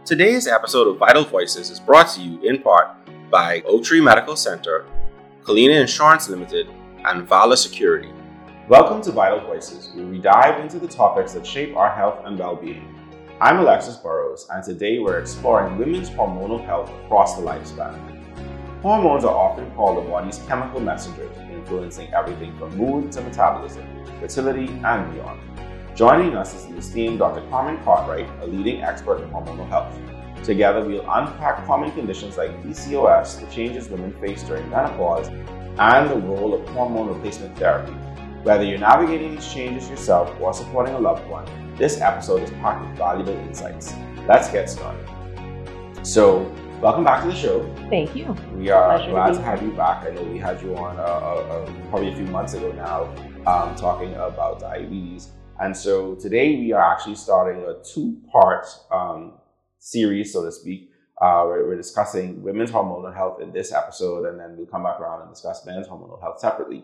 Today's episode of Vital Voices is brought to you in part by Oak Tree Medical Center, Colina Insurance Limited, and Vala Security. Welcome to Vital Voices, where we dive into the topics that shape our health and well-being. I'm Alexis Burrows, and today we're exploring women's hormonal health across the lifespan. Hormones are often called the body's chemical messengers, influencing everything from mood to metabolism, fertility, and beyond. Joining us is the esteemed Dr. Carmen Cartwright, a leading expert in hormonal health. Together, we'll unpack common conditions like PCOS, the changes women face during menopause, and the role of hormone replacement therapy. Whether you're navigating these changes yourself or supporting a loved one, this episode is packed with valuable insights. Let's get started. So, welcome back to the show. Thank you. We are glad to have you back. I know we had you on probably a few months ago now, talking about diabetes. And so today we are actually starting a two-part series, so to speak. We're discussing women's hormonal health in this episode, and then we'll come back around and discuss men's hormonal health separately.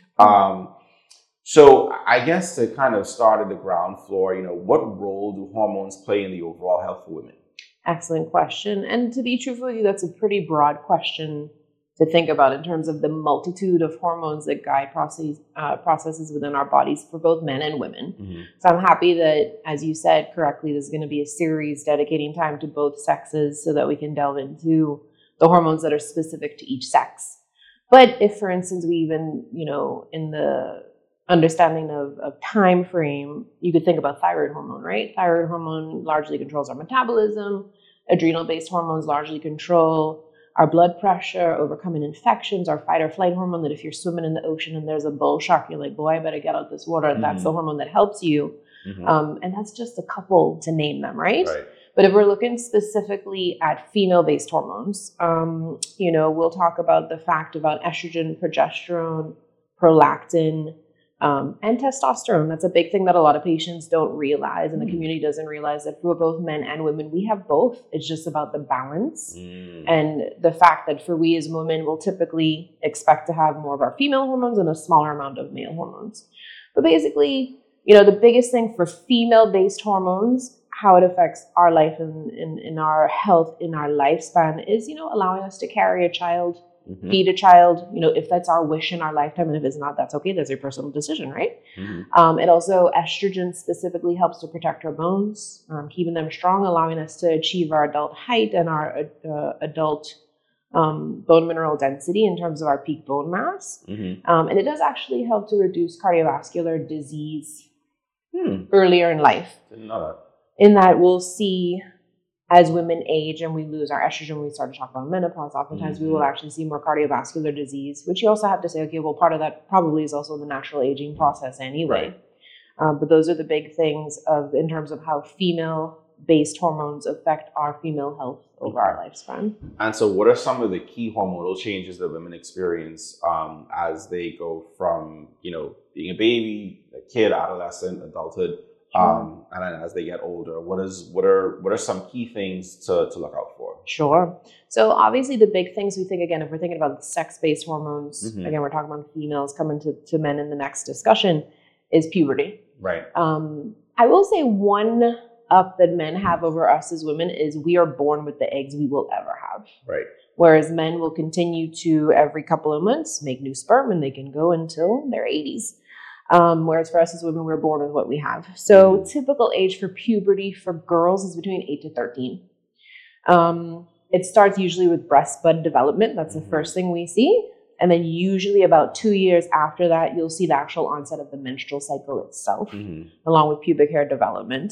So I guess to kind of start at the ground floor, what role do hormones play in the overall health of women? Excellent question. And to be truthful with you, that's a pretty broad question to think about in terms of the multitude of hormones that guide processes within our bodies for both men and women. Mm-hmm. So I'm happy that, as you said correctly, there's going to be a series dedicating time to both sexes so that we can delve into the hormones that are specific to each sex. But if, for instance, we even, in the understanding of time frame, you could think about thyroid hormone, right? Thyroid hormone largely controls our metabolism. Adrenal-based hormones largely control our blood pressure, overcoming infections, our fight or flight hormone, that if you're swimming in the ocean and there's a bull shark, you're like, boy, I better get out this water. And that's the hormone that helps you. Mm-hmm. And that's just a couple to name them, right? But if we're looking specifically at female-based hormones, we'll talk about the fact about estrogen, progesterone, prolactin, and testosterone. That's a big thing that a lot of patients don't realize, and the community doesn't realize that for both men and women, we have both. It's just about the balance and the fact that for we as women, we'll typically expect to have more of our female hormones and a smaller amount of male hormones. But basically, the biggest thing for female-based hormones, how it affects our life and in our health, in our lifespan is, allowing us to carry a child, feed a child, if that's our wish in our lifetime, and if it's not, that's okay. That's your personal decision, right? It also, estrogen specifically helps to protect our bones, keeping them strong, allowing us to achieve our adult height and our adult bone mineral density in terms of our peak bone mass. And it does actually help to reduce cardiovascular disease earlier in life. Didn't know that. In that we'll see, as women age and we lose our estrogen, when we start to talk about menopause, oftentimes we will actually see more cardiovascular disease, which you also have to say, okay, well, part of that probably is also the natural aging process anyway. But those are the big things in terms of how female-based hormones affect our female health over our lifespan. And so what are some of the key hormonal changes that women experience as they go from, being a baby, a kid, adolescent, adulthood, and then as they get older, what are some key things to look out for? Sure. So obviously the big things we think, again, if we're thinking about sex-based hormones, again, we're talking about females coming to men in the next discussion, is puberty. Right. I will say one up that men have over us as women is we are born with the eggs we will ever have. Right. Whereas men will continue to, every couple of months, make new sperm, and they can go until their 80s. Whereas for us as women, we're born with what we have. So typical age for puberty for girls is between 8 to 13. It starts usually with breast bud development. That's the first thing we see. And then usually about 2 years after that, you'll see the actual onset of the menstrual cycle itself, along with pubic hair development.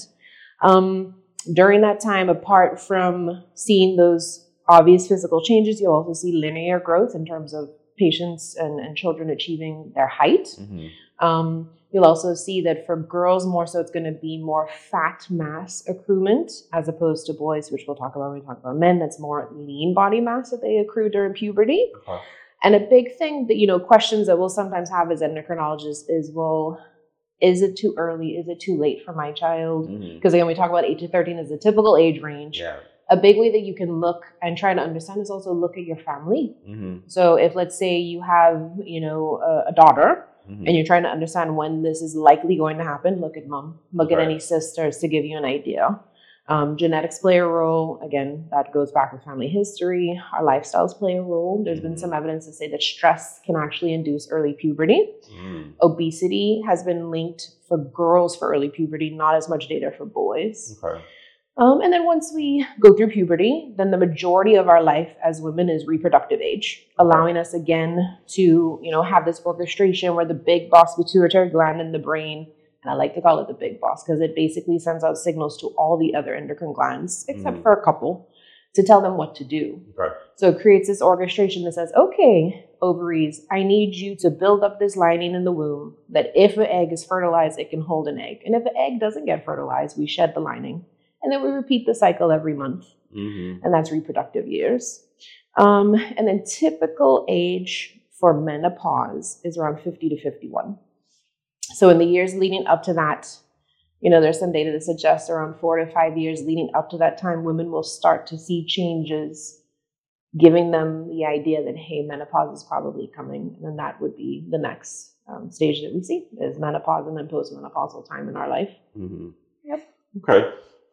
During that time, apart from seeing those obvious physical changes, you'll also see linear growth in terms of patients and children achieving their height. You'll also see that for girls more so, it's going to be more fat mass accruement as opposed to boys, which we'll talk about when we talk about men. That's more lean body mass that they accrue during puberty. And a big thing that, questions that we'll sometimes have as endocrinologists is, well, is it too early? Is it too late for my child? Because again, we talk about 8 to 13 as a typical age range. A big way that you can look and try to understand is also look at your family. So if, let's say you have, a daughter, and you're trying to understand when this is likely going to happen, look at mom, look at any sisters to give you an idea. Genetics play a role. Again, that goes back with family history. Our lifestyles play a role. There's been some evidence to say that stress can actually induce early puberty. Obesity has been linked for girls for early puberty, not as much data for boys. Okay. And then once we go through puberty, then the majority of our life as women is reproductive age, allowing us again to, have this orchestration where the big boss pituitary gland in the brain, and I like to call it the big boss because it basically sends out signals to all the other endocrine glands, except for a couple, to tell them what to do. Okay. So it creates this orchestration that says, okay, ovaries, I need you to build up this lining in the womb that if an egg is fertilized, it can hold an egg. And if the egg doesn't get fertilized, we shed the lining. And then we repeat the cycle every month. And that's reproductive years. And then typical age for menopause is around 50 to 51. So in the years leading up to that, there's some data that suggests around 4 to 5 years leading up to that time, women will start to see changes, giving them the idea that, hey, menopause is probably coming. And then that would be the next stage that we see is menopause and then postmenopausal time in our life. Yep. Okay.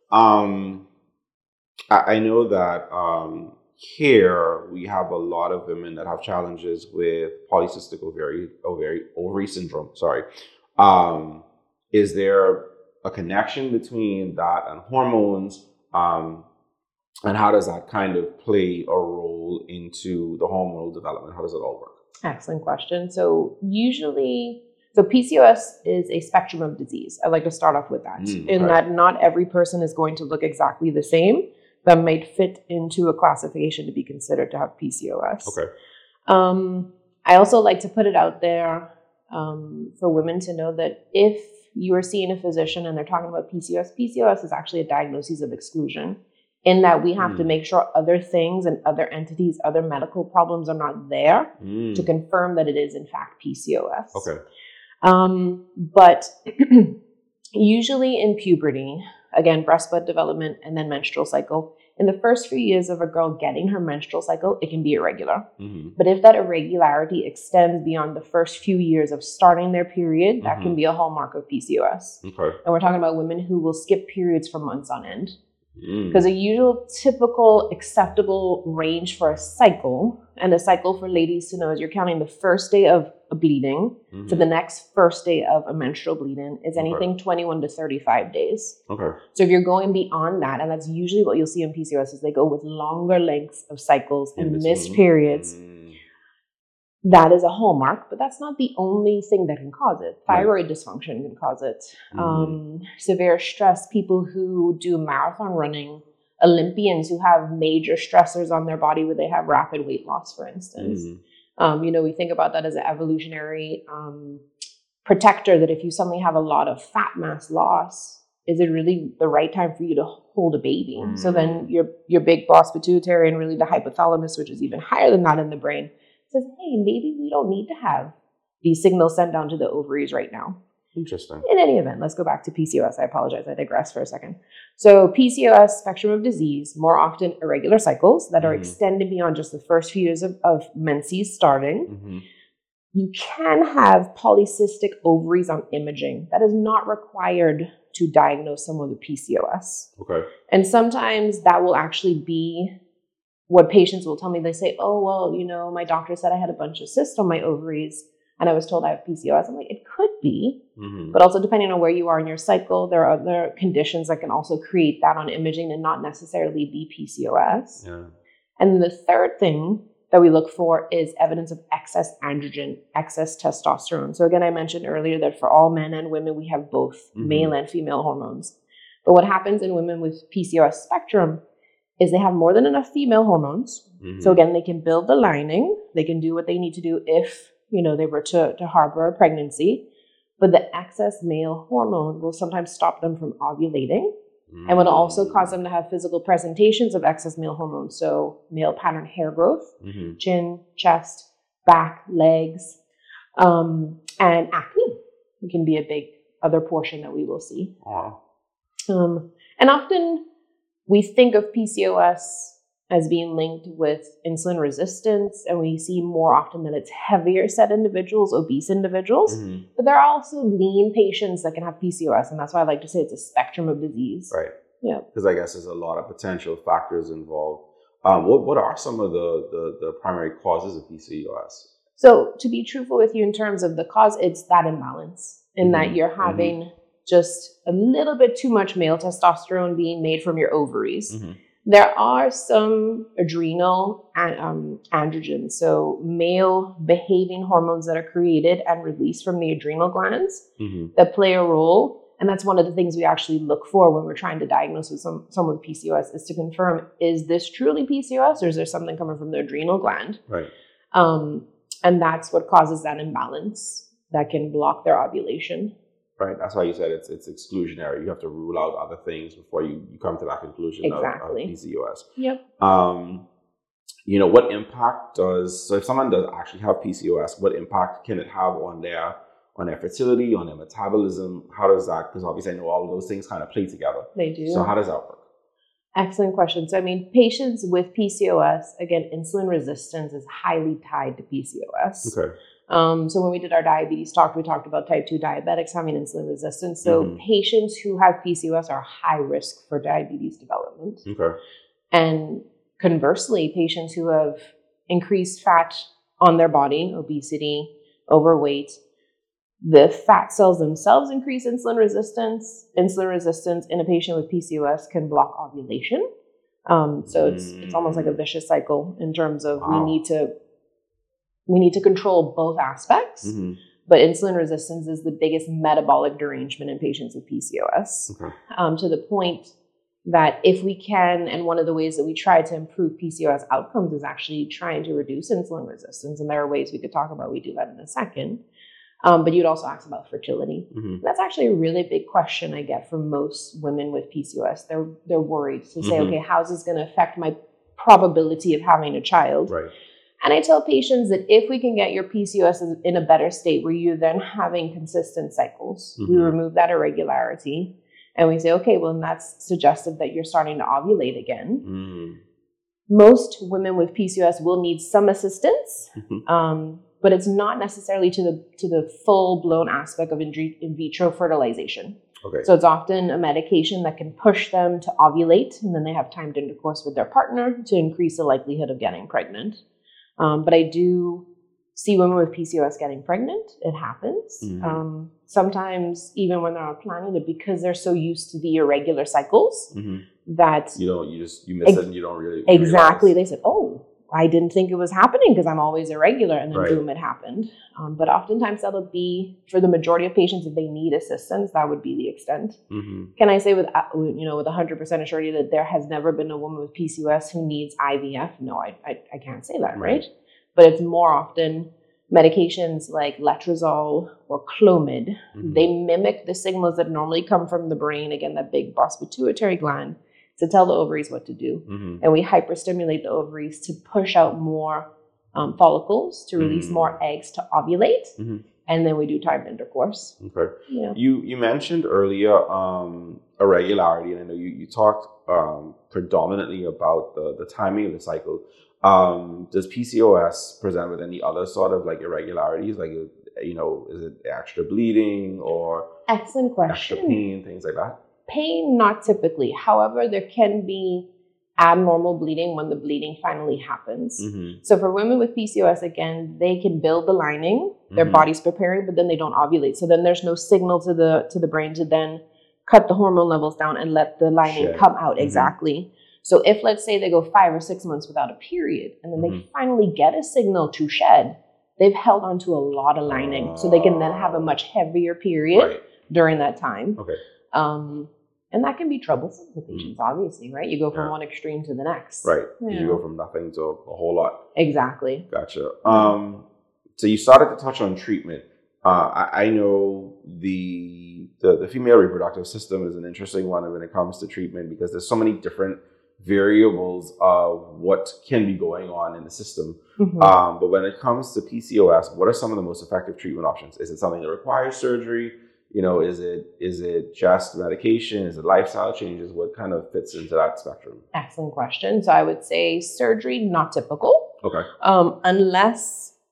I know that here we have a lot of women that have challenges with polycystic ovary syndrome. Sorry. Is there a connection between that and hormones? And how does that kind of play a role into the hormonal development? How does it all work? Excellent question. So PCOS is a spectrum of disease. I'd like to start off with that. In that not every person is going to look exactly the same, but might fit into a classification to be considered to have PCOS. Okay. I also like to put it out there for women to know that if you are seeing a physician and they're talking about PCOS is actually a diagnosis of exclusion, in that we have to make sure other things and other entities, other medical problems are not there to confirm that it is in fact PCOS. Okay. But usually in puberty, again, breast bud development and then menstrual cycle, in the first few years of a girl getting her menstrual cycle, it can be irregular. But if that irregularity extends beyond the first few years of starting their period, that can be a hallmark of PCOS. Okay. And we're talking about women who will skip periods for months on end. Because a usual typical acceptable range for a cycle, and a cycle for ladies to know is you're counting the first day of a bleeding to the next first day of a menstrual bleeding is anything 21 to 35 days. Okay. So if you're going beyond that, and that's usually what you'll see in PCOS is they go with longer lengths of cycles and missed periods. That is a hallmark, but that's not the only thing that can cause it. Thyroid dysfunction can cause it. Severe stress, people who do marathon running, Olympians who have major stressors on their body where they have rapid weight loss, for instance. We think about that as an evolutionary protector, that if you suddenly have a lot of fat mass loss, is it really the right time for you to hold a baby? So then your big boss pituitary and really the hypothalamus, which is even higher than that in the brain, says, hey, maybe we don't need to have these signals sent down to the ovaries right now. Interesting. In any event, let's go back to PCOS. I apologize. I digress for a second. So PCOS, spectrum of disease, more often irregular cycles that are extended beyond just the first few years of menses starting. You can have polycystic ovaries on imaging. That is not required to diagnose someone with PCOS. Okay. And sometimes that will actually be what patients will tell me. They say, oh, well, my doctor said I had a bunch of cysts on my ovaries and I was told I have PCOS. I'm like, it could be, but also depending on where you are in your cycle, there are other conditions that can also create that on imaging and not necessarily be PCOS. Yeah. And the third thing that we look for is evidence of excess androgen, excess testosterone. So again, I mentioned earlier that for all men and women, we have both male and female hormones. But what happens in women with PCOS spectrum is they have more than enough female hormones. So again, they can build the lining. They can do what they need to do if, they were to harbor a pregnancy. But the excess male hormone will sometimes stop them from ovulating and will also cause them to have physical presentations of excess male hormone. So male pattern hair growth, chin, chest, back, legs, and acne. It can be a big other portion that we will see. And often we think of PCOS as being linked with insulin resistance, and we see more often that it's heavier set individuals, obese individuals. But there are also lean patients that can have PCOS, and that's why I like to say it's a spectrum of disease. Right. Yeah. Because I guess there's a lot of potential factors involved. What are some of the primary causes of PCOS? So to be truthful with you in terms of the cause, it's that imbalance in that you're having just a little bit too much male testosterone being made from your ovaries. There are some adrenal androgens, so male behaving hormones that are created and released from the adrenal glands that play a role. And that's one of the things we actually look for when we're trying to diagnose with someone with PCOS, is to confirm, is this truly PCOS or is there something coming from the adrenal gland? Right. And that's what causes that imbalance that can block their ovulation. Right. That's why you said it's exclusionary. You have to rule out other things before you come to that conclusion of PCOS. Yep. What impact so if someone does actually have PCOS, what impact can it have on their fertility, on their metabolism? How does that, because obviously I know all of those things kind of play together. They do. So how does that work? Excellent question. So, patients with PCOS, again, insulin resistance is highly tied to PCOS. Okay. So when we did our diabetes talk, we talked about type 2 diabetics having insulin resistance. So patients who have PCOS are high risk for diabetes development. Okay. And conversely, patients who have increased fat on their body, obesity, overweight, the fat cells themselves increase insulin resistance. Insulin resistance in a patient with PCOS can block ovulation. So it's almost like a vicious cycle in terms of we need to control both aspects. But insulin resistance is the biggest metabolic derangement in patients with PCOS. To the point that if we can, and one of the ways that we try to improve PCOS outcomes is actually trying to reduce insulin resistance. And there are ways we could talk about, we do that in a second. But you'd also ask about fertility. That's actually a really big question I get from most women with PCOS. They're worried to say, okay, how's this going to affect my probability of having a child? Right. And I tell patients that if we can get your PCOS in a better state where you're then having consistent cycles, we remove that irregularity and we say, okay, well, that's suggestive that you're starting to ovulate again. Most women with PCOS will need some assistance. But it's not necessarily to the full-blown aspect of in vitro fertilization. Okay. So it's often a medication that can push them to ovulate, and then they have timed intercourse with their partner to increase the likelihood of getting pregnant. But I do see women with PCOS getting pregnant. It happens. Sometimes even when they're not planning it, because they're so used to the irregular cycles that you miss it and you don't really exactly realize. They said, oh, I didn't think it was happening because I'm always irregular, and then boom, it happened. But oftentimes that'll be, for the majority of patients, if they need assistance, that would be the extent. Can I say with 100% assurity that there has never been a woman with PCOS who needs IVF? No, I can't say that, right? But it's more often medications like letrozole or Clomid. They mimic the signals that normally come from the brain, again, that big boss pituitary gland, to tell the ovaries what to do. And we hyperstimulate the ovaries to push out more follicles, to release more eggs to ovulate. And then we do timed intercourse. Okay. Yeah. You mentioned earlier irregularity, and I know you talked predominantly about the timing of the cycle. Does PCOS present with any other sort of like irregularities? Like, is it extra bleeding or excellent question, extra pain, things like that? Pain, not typically. However, there can be abnormal bleeding when the bleeding finally happens. So for women with PCOS, again, they can build the lining, their body's preparing, but then they don't ovulate. So then there's no signal to the brain to then cut the hormone levels down and let the lining come out. Exactly. So if, let's say, they go 5 or 6 months without a period, and then they finally get a signal to shed, they've held onto a lot of lining. So they can then have a much heavier period during that time. Okay. And that can be troublesome for patients, obviously, right? You go from one extreme to the next. Right. You go from nothing to a whole lot. Exactly. Gotcha. So you started to touch on treatment. I know the female reproductive system is an interesting one when it comes to treatment, because there's so many different variables of what can be going on in the system. But when it comes to PCOS, what are some of the most effective treatment options? Is it something that requires surgery? Is it just medication? Is it lifestyle changes? What kind of fits into that spectrum? Excellent question. So I would say surgery, not typical. Okay. Unless,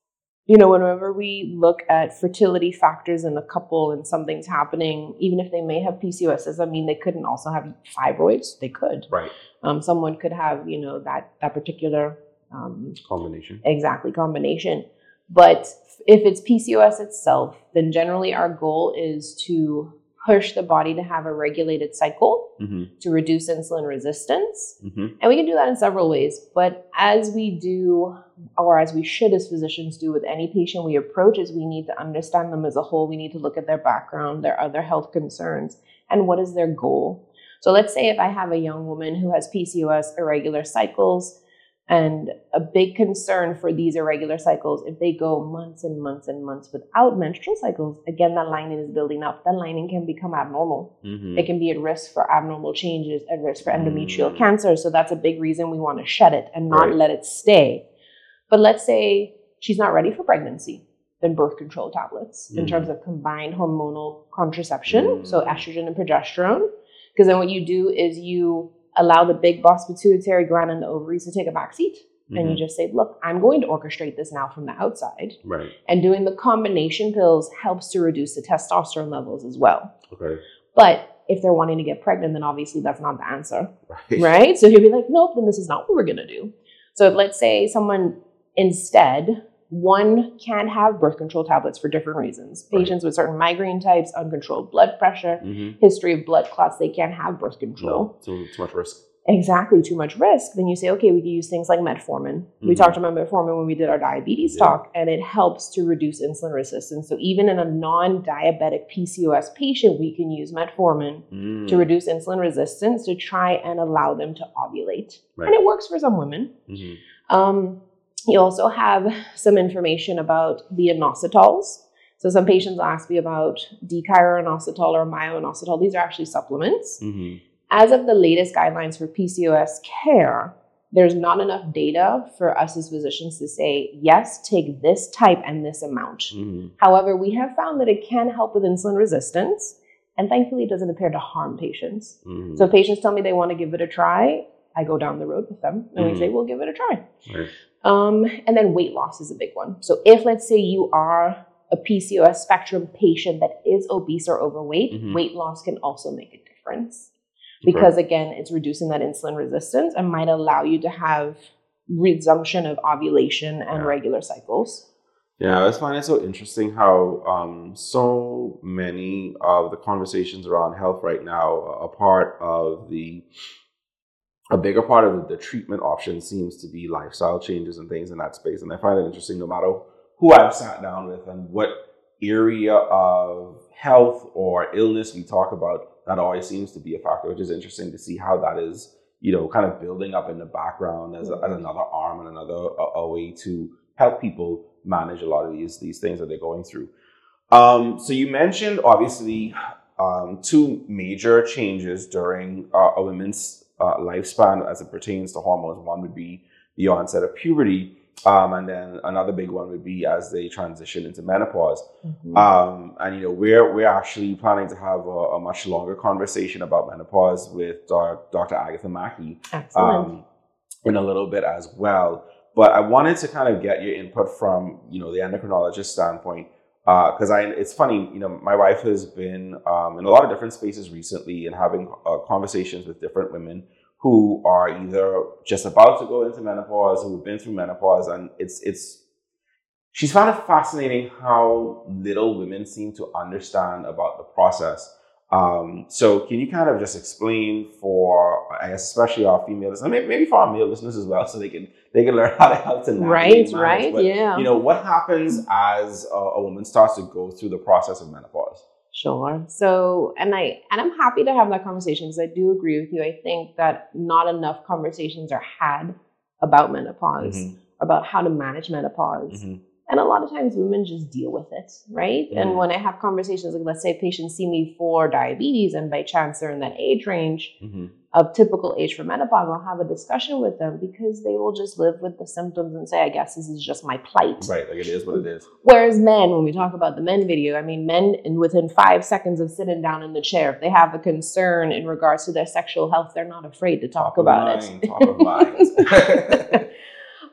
whenever we look at fertility factors in a couple and something's happening, even if they may have PCOS, does that mean they couldn't also have fibroids? They could. Right. Someone could have, that particular combination. Exactly, combination. But if it's PCOS itself, then generally our goal is to push the body to have a regulated cycle to reduce insulin resistance. And we can do that in several ways. But as we do, or as we should as physicians do with any patient we approach, is we need to understand them as a whole. We need to look at their background, their other health concerns, and what is their goal. So let's say if I have a young woman who has PCOS, irregular cycles, and a big concern for these irregular cycles, if they go months and months and months without menstrual cycles, again, that lining is building up. That lining can become abnormal. It can be at risk for abnormal changes, at risk for endometrial cancer. So that's a big reason we want to shed it and not let it stay. But let's say she's not ready for pregnancy, then birth control tablets in terms of combined hormonal contraception, so estrogen and progesterone. Because then what you do is you allow the big boss pituitary gland and the ovaries to take a back seat. And you just say, look, I'm going to orchestrate this now from the outside. Right. And doing the combination pills helps to reduce the testosterone levels as well. Okay. But if they're wanting to get pregnant, then obviously that's not the answer. Right? So you'll be like, nope, then this is not what we're going to do. So if, let's say someone instead, one can't have birth control tablets for different reasons. Patients with certain migraine types, uncontrolled blood pressure, history of blood clots, they can't have birth control. No, too much risk. Exactly, too much risk. Then you say, okay, we can use things like metformin. We talked about metformin when we did our diabetes talk, and it helps to reduce insulin resistance. So even in a non-diabetic PCOS patient, we can use metformin to reduce insulin resistance to try and allow them to ovulate. And it works for some women. You also have some information about the inositols. So some patients ask me about D-chiroinositol or myo-inositol. These are actually supplements. As of the latest guidelines for PCOS care, there's not enough data for us as physicians to say, yes, take this type and this amount. However, we have found that it can help with insulin resistance, and thankfully it doesn't appear to harm patients. So if patients tell me they want to give it a try, I go down the road with them and we say, we'll give it a try. And then weight loss is a big one. So if, let's say, you are a PCOS spectrum patient that is obese or overweight, weight loss can also make a difference. Because again, it's reducing that insulin resistance and might allow you to have resumption of ovulation and regular cycles. Yeah, I just find it so interesting how so many of the conversations around health right now are a bigger part of the treatment option seems to be lifestyle changes and things in that space. And I find it interesting no matter who I've sat down with and what area of health or illness we talk about, that always seems to be a factor, which is interesting to see how that is, kind of building up in the background as another arm and another a way to help people manage a lot of these things that they're going through. So you mentioned, obviously, two major changes during a woman's lifespan as it pertains to hormones. One would be the onset of puberty, and then another big one would be as they transition into menopause. And we're actually planning to have a much longer conversation about menopause with Dr. Agatha Mackey in a little bit as well. But I wanted to kind of get your input from the endocrinologist standpoint, because it's funny, my wife has been in a lot of different spaces recently and having conversations with different women who are either just about to go into menopause, who've been through menopause, and she's found it fascinating how little women seem to understand about the process. So can you kind of just explain for, I guess, especially our female listeners, maybe for our male listeners as well, so they can learn how to help to navigate Right, but, yeah. What happens as a woman starts to go through the process of menopause? Sure. So, and I'm happy to have that conversation because I do agree with you. I think that not enough conversations are had about menopause, about how to manage menopause. And a lot of times women just deal with it, right? And when I have conversations, like let's say patients see me for diabetes and by chance they're in that age range of typical age for menopause, I'll have a discussion with them because they will just live with the symptoms and say, I guess this is just my plight. Right, like it is what it is. Whereas men, when we talk about the men video, I mean, men within 5 seconds of sitting down in the chair, if they have a concern in regards to their sexual health, they're not afraid to talk about it. Top of mind.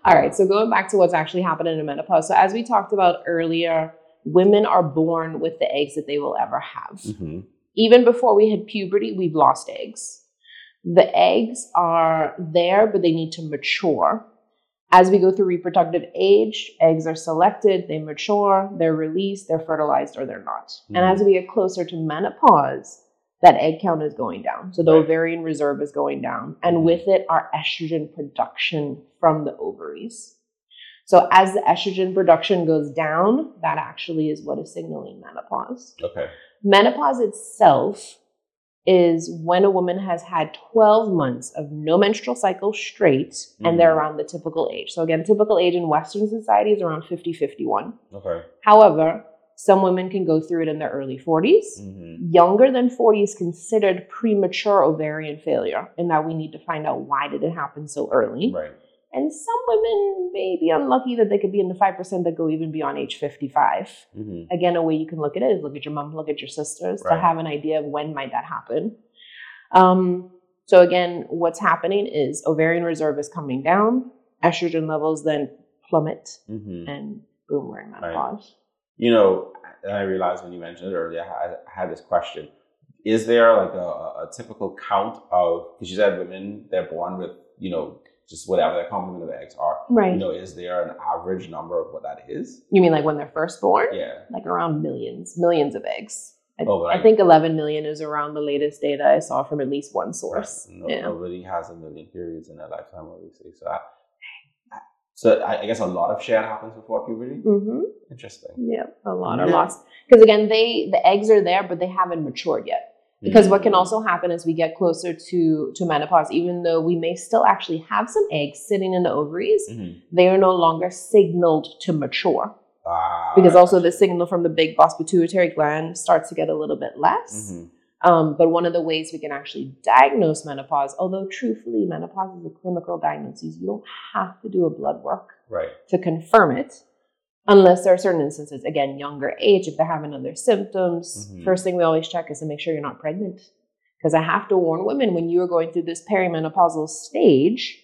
All right, so going back to what's actually happening in menopause. So as we talked about earlier, women are born with the eggs that they will ever have. Mm-hmm. Even before we hit puberty, we've lost eggs. The eggs are there, but they need to mature. As we go through reproductive age, eggs are selected, they mature, they're released, they're fertilized, or they're not. Mm-hmm. And as we get closer to menopause, that egg count is going down. So the ovarian reserve is going down. And with it, our estrogen production from the ovaries. So as the estrogen production goes down, that actually is what is signaling menopause. Okay. Menopause itself is when a woman has had 12 months of no menstrual cycle straight, and they're around the typical age. So again, typical age in Western society is around 50, 51. Okay. However, some women can go through it in their early 40s. Mm-hmm. Younger than 40 is considered premature ovarian failure, in that we need to find out why did it happen so early. Right. And some women may be unlucky that they could be in the 5% that go even beyond age 55. Mm-hmm. Again, a way you can look at it is look at your mom, look at your sisters to have an idea of when might that happen. So again, what's happening is ovarian reserve is coming down, estrogen levels then plummet, and boom, we're in menopause. Right. I realized when you mentioned it earlier, I had this question. Is there like a typical count of, because you said women, they're born with, just whatever their complement of eggs are. Right. Is there an average number of what that is? You mean like when they're first born? Yeah. Like around millions of eggs. I think 11 million is around the latest data I saw from at least one source. Right. Nobody has a million periods in their lifetime, obviously. So I guess a lot of shed happens before puberty? Mm-hmm. Interesting. Yeah, a lot or lots. Because again, the eggs are there, but they haven't matured yet. Because what can also happen as we get closer to menopause, even though we may still actually have some eggs sitting in the ovaries, they are no longer signaled to mature. Because also the signal from the big boss pituitary gland starts to get a little bit less. But one of the ways we can actually diagnose menopause, although truthfully menopause is a clinical diagnosis, you don't have to do a blood work to confirm it. Unless there are certain instances, again, younger age, if they're having other symptoms, first thing we always check is to make sure you're not pregnant. Because I have to warn women, when you are going through this perimenopausal stage,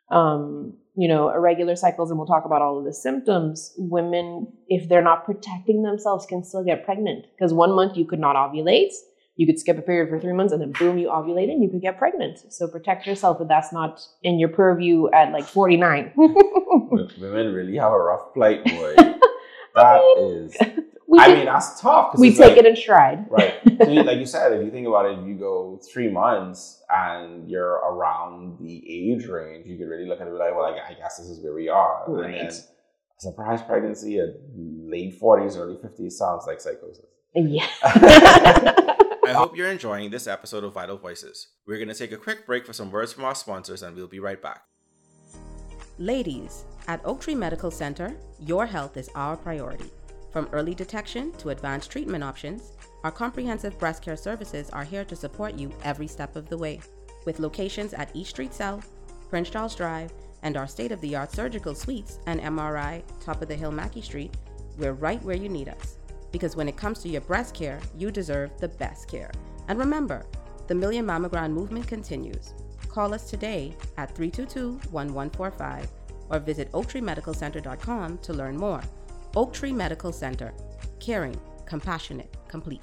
irregular cycles, and we'll talk about all of the symptoms, women, if they're not protecting themselves, can still get pregnant. Because 1 month you could not ovulate. You could skip a period for 3 months and then boom, you ovulate and you could get pregnant. So protect yourself if that's not in your purview at like 49. Women really have a rough plight, boy. That's tough. We take it in stride. Right. So like you said, if you think about it, if you go 3 months and you're around the age range, you could really look at it and be like, well, I guess this is where we are. Right. And then a surprise pregnancy at late 40s, early 50s sounds like psychosis. Yeah. I hope you're enjoying this episode of Vital Voices. We're going to take a quick break for some words from our sponsors, and we'll be right back. Ladies, at Oak Tree Medical Center, your health is our priority. From early detection to advanced treatment options, our comprehensive breast care services are here to support you every step of the way. With locations at East Street South, Prince Charles Drive, and our state-of-the-art surgical suites and MRI, top of the hill Mackey Street, we're right where you need us. Because when it comes to your breast care, you deserve the best care. And remember, the Million Mammogram movement continues. Call us today at 322-1145 or visit oaktreemedicalcenter.com to learn more. Oak Tree Medical Center. Caring, compassionate, complete.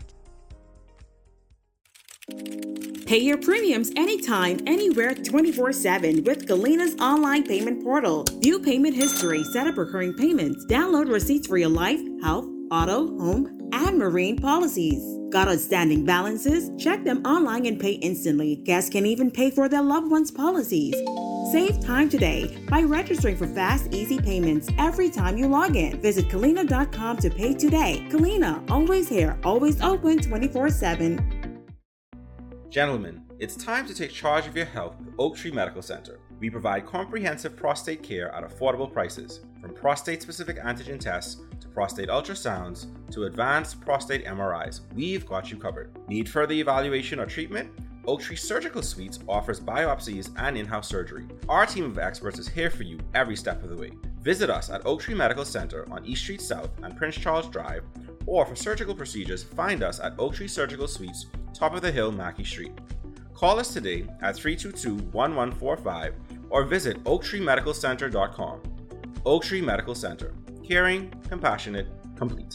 Pay your premiums anytime, anywhere, 24/7 with Galena's online payment portal. View payment history, set up recurring payments, download receipts for your life, health, auto, home, and marine policies. Got outstanding balances? Check them online and pay instantly. Guests can even pay for their loved ones' policies. Save time today by registering for fast, easy payments every time you log in. Visit Galena.com to pay today. Galena, always here, always open 24/7. Gentlemen, it's time to take charge of your health with Oak Tree Medical Center. We provide comprehensive prostate care at affordable prices, from prostate-specific antigen tests to prostate ultrasounds to advanced prostate MRIs. We've got you covered. Need further evaluation or treatment? Oak Tree Surgical Suites offers biopsies and in-house surgery. Our team of experts is here for you every step of the way. Visit us at Oak Tree Medical Center on East Street South and Prince Charles Drive, or for surgical procedures, find us at Oak Tree Surgical Suites, top of the hill, Mackey Street. Call us today at 322-1145 or visit oaktreemedicalcenter.com. Oaktree Medical Center. Caring, compassionate, complete.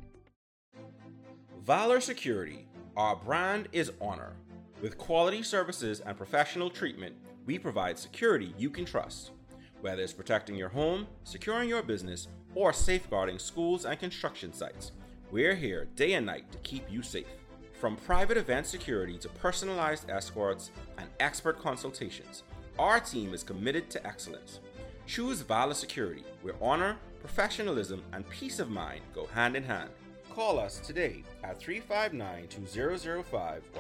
Valor Security. Our brand is honor. With quality services and professional treatment, we provide security you can trust. Whether it's protecting your home, securing your business, or safeguarding schools and construction sites, we're here day and night to keep you safe. From private event security to personalized escorts and expert consultations, our team is committed to excellence. Choose Valor Security, where honor, professionalism, and peace of mind go hand in hand. Call us today at 359-2005 or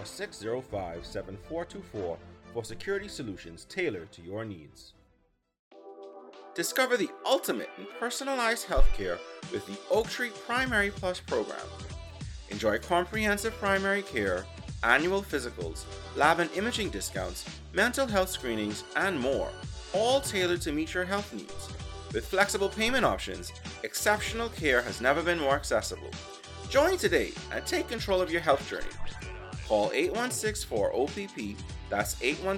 605-7424 for security solutions tailored to your needs. Discover the ultimate in personalized healthcare with the Oaktree Primary Plus program. Enjoy comprehensive primary care, annual physicals, lab and imaging discounts, mental health screenings, and more, all tailored to meet your health needs. With flexible payment options, exceptional care has never been more accessible. Join today and take control of your health journey. Call 816-4-OPP, that's